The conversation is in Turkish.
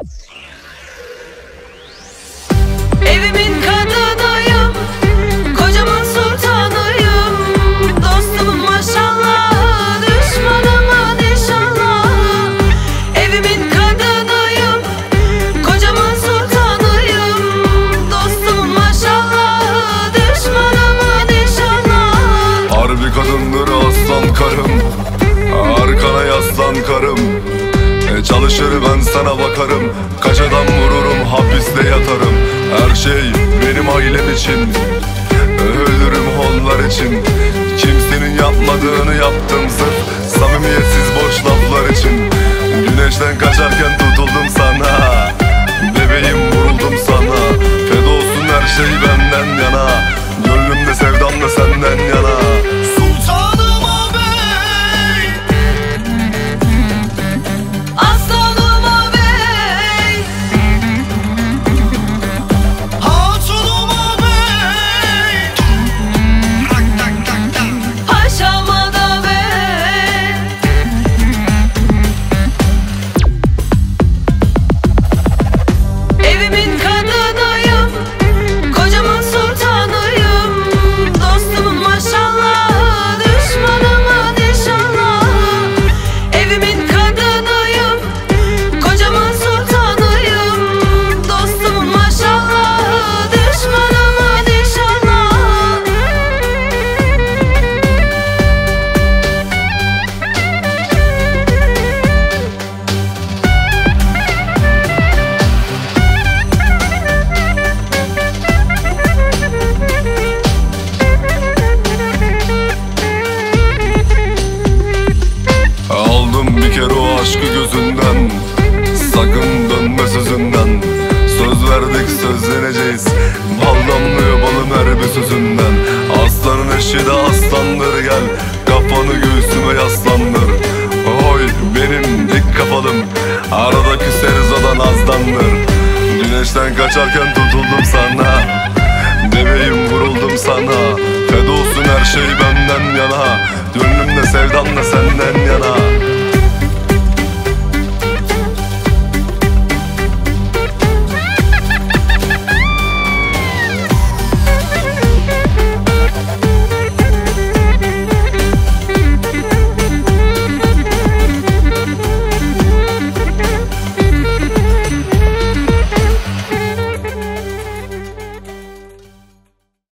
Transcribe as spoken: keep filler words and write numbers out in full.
Evimin kadınıyım, kocamın sultanıyım. Dostumun maşallah, düşmanımın inşallah. Evimin kadınıyım, kocamın sultanıyım. Dostumun maşallah, düşmanımın inşallah. Harbi kadındır aslan karım, arkana yaslan karım. e, Çalışır ben sana bakarım, kaç adam vururum hapiste yatarım. Her şey benim ailem için, ölürüm onlar için. Kimsenin yapmadığını yaptım sırf samimiyetsiz boş laflar için. Güneşten kaçarken tutuldum sana, bebeğim vuruldum sana. Feda olsun her şey benden yana, gönlümde sevdam da senden yana. Sultanım ağabey, Aslanım ağabey, hatunum ağabey. Tak tak tak tak. paşam ağabey. Evimin kadınıyım, kocamın sultanıyım. Dostumun maşallah, düşmanımın inşallah. Evimin kadınıyım, kocamın sultanıyım. Dostumun maşallah, düşmanımın inşallah. Aldım bir kere o aşkı gözünden, sakın dönme sözünden. Söz verdik sözleneceğiz, bal damlıyor balım her bir sözünden. Aslanın eşi de aslandır, gel kafanı göğsüme yaslandır. Oy benim dik kafalım, arada küseriz o da nazlandır. Güneşten kaçarken tutuldum sana, bebeğim vuruldum sana. Feda olsun her şey benden yana, gönlümde sevdam da senden